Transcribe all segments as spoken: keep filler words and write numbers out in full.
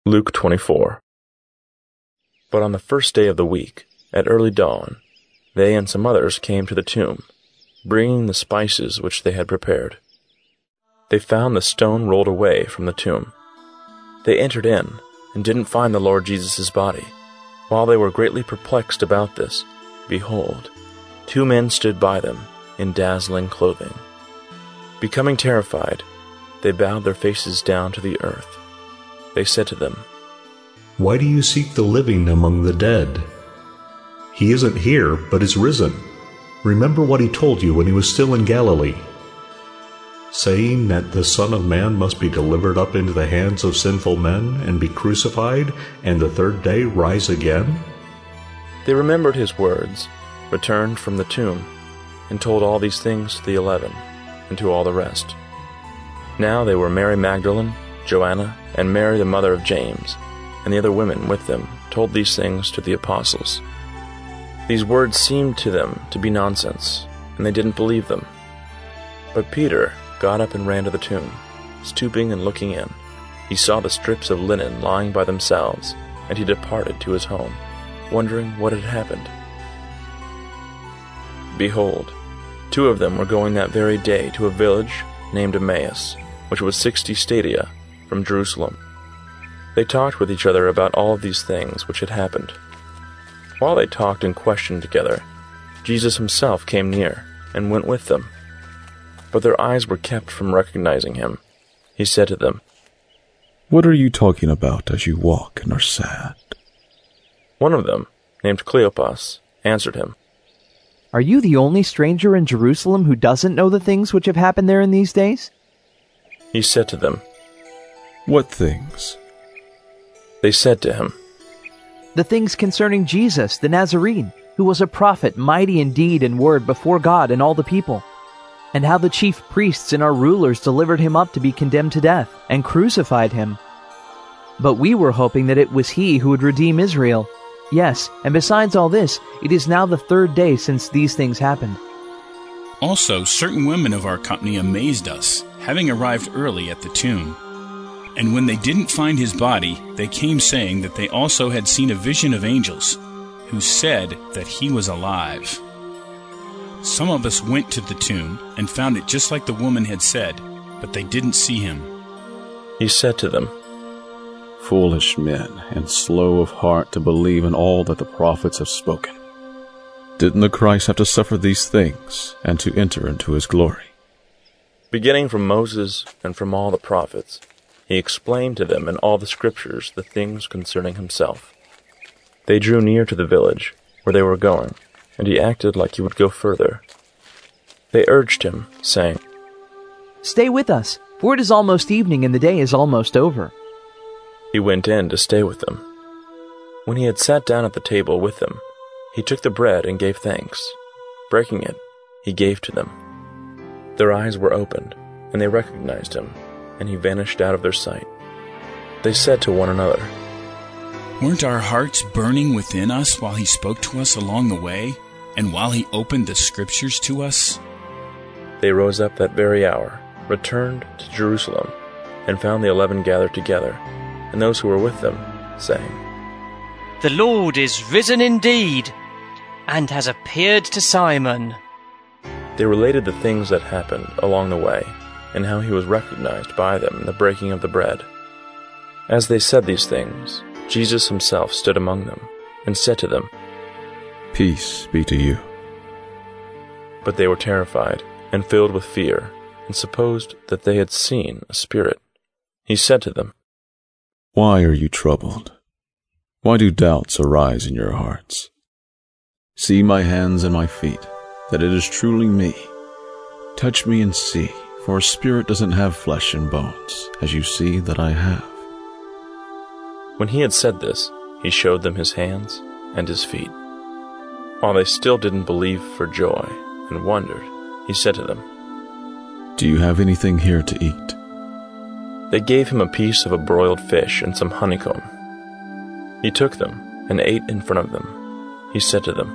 Luke twenty-four. But on the first day of the week, at early dawn, they and some others came to the tomb, bringing the spices which they had prepared. They found the stone rolled away from the tomb. They entered in, and didn't find the Lord Jesus' body. While they were greatly perplexed about this, behold, two men stood by them, in dazzling clothing. Becoming terrified, they bowed their faces down to the earth. They said to them, "Why do you seek the living among the dead? He isn't here, but is risen. Remember what he told you when he was still in Galilee, saying that the Son of Man must be delivered up into the hands of sinful men and be crucified, and the third day rise again?" They remembered his words, returned from the tomb, and told all these things to the eleven, and to all the rest. Now they were Mary Magdalene, Joanna, and Mary the mother of James, and the other women with them told these things to the apostles. These words seemed to them to be nonsense, and they didn't believe them. But Peter got up and ran to the tomb. Stooping and looking in, he saw the strips of linen lying by themselves, and he departed to his home, wondering what had happened. Behold, two of them were going that very day to a village named Emmaus, which was sixty stadia from Jerusalem. They talked with each other about all of these things which had happened. While they talked and questioned together, Jesus himself came near and went with them. But their eyes were kept from recognizing him. He said to them, "What are you talking about as you walk and are sad?" One of them, named Cleopas, answered him, "Are you the only stranger in Jerusalem who doesn't know the things which have happened there in these days?" He said to them, "What things?" They said to him, "The things concerning Jesus, the Nazarene, who was a prophet, mighty in deed and word before God and all the people, and how the chief priests and our rulers delivered him up to be condemned to death, and crucified him. But we were hoping that it was he who would redeem Israel. Yes, and besides all this, it is now the third day since these things happened." Also, certain women of our company amazed us, having arrived early at the tomb. And when they didn't find his body, they came saying that they also had seen a vision of angels, who said that he was alive. Some of us went to the tomb and found it just like the woman had said, but they didn't see him. He said to them, "Foolish men, and slow of heart to believe in all that the prophets have spoken. Didn't the Christ have to suffer these things, and to enter into his glory?" Beginning from Moses and from all the prophets, he explained to them in all the scriptures the things concerning himself. They drew near to the village where they were going, and he acted like he would go further. They urged him, saying, "Stay with us, for it is almost evening and the day is almost over." He went in to stay with them. When he had sat down at the table with them, he took the bread and gave thanks. Breaking it, he gave to them. Their eyes were opened, and they recognized him, and he vanished out of their sight. They said to one another, "Weren't our hearts burning within us while he spoke to us along the way, and while he opened the scriptures to us?" They rose up that very hour, returned to Jerusalem, and found the eleven gathered together, and those who were with them, saying, "The Lord is risen indeed, and has appeared to Simon." They related the things that happened along the way, and how he was recognized by them in the breaking of the bread. As they said these things, Jesus himself stood among them, and said to them, "Peace be to you." But they were terrified, and filled with fear, and supposed that they had seen a spirit. He said to them, "Why are you troubled? Why do doubts arise in your hearts? See my hands and my feet, that it is truly me. Touch me and see, for a spirit doesn't have flesh and bones, as you see that I have." When he had said this, he showed them his hands and his feet. While they still didn't believe for joy and wondered, he said to them, "Do you have anything here to eat?" They gave him a piece of a broiled fish and some honeycomb. He took them and ate in front of them. He said to them,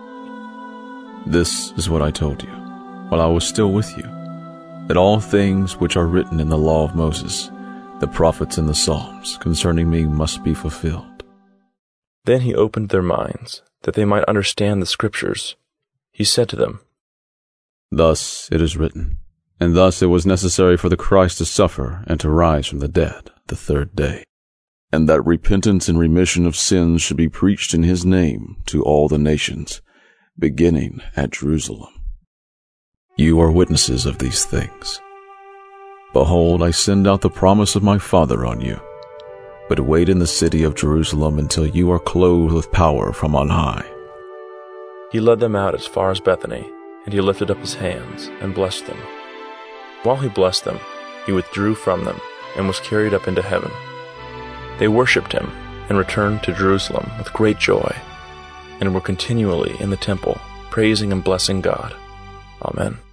"This is what I told you, while I was still with you, that all things which are written in the law of Moses, The prophets and the Psalms concerning me must be fulfilled." Then he opened their minds, that they might understand the Scriptures. He said to them, "Thus it is written, and thus it was necessary for the Christ to suffer and to rise from the dead the third day, and that repentance and remission of sins should be preached in his name to all the nations, beginning at Jerusalem. You are witnesses of these things. Behold, I send out the promise of my Father on you. But wait in the city of Jerusalem until you are clothed with power from on high." He led them out as far as Bethany, and he lifted up his hands and blessed them. While he blessed them, he withdrew from them and was carried up into heaven. They worshipped him and returned to Jerusalem with great joy, and were continually in the temple, praising and blessing God. Amen.